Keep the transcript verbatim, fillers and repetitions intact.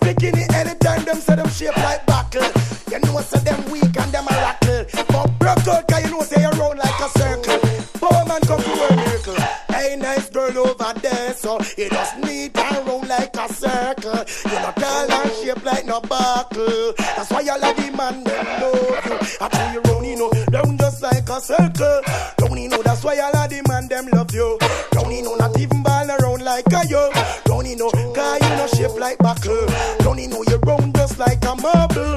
bikini anytime them say them shape like buckle. You know say them weak and them a rattle. But broke out cause you know say you round like a circle. Poor man come to a miracle. Hey nice girl over there, so you just need and round like a circle. You not tall and shape like no buckle. That's why all of the man them know you. I tell you round you know, round just like a circle. Round you know that's why all of the man them love you. Round you know not even ball around like a yo. Round you know cause you no shape like buckle. Round you know you round just like a marble.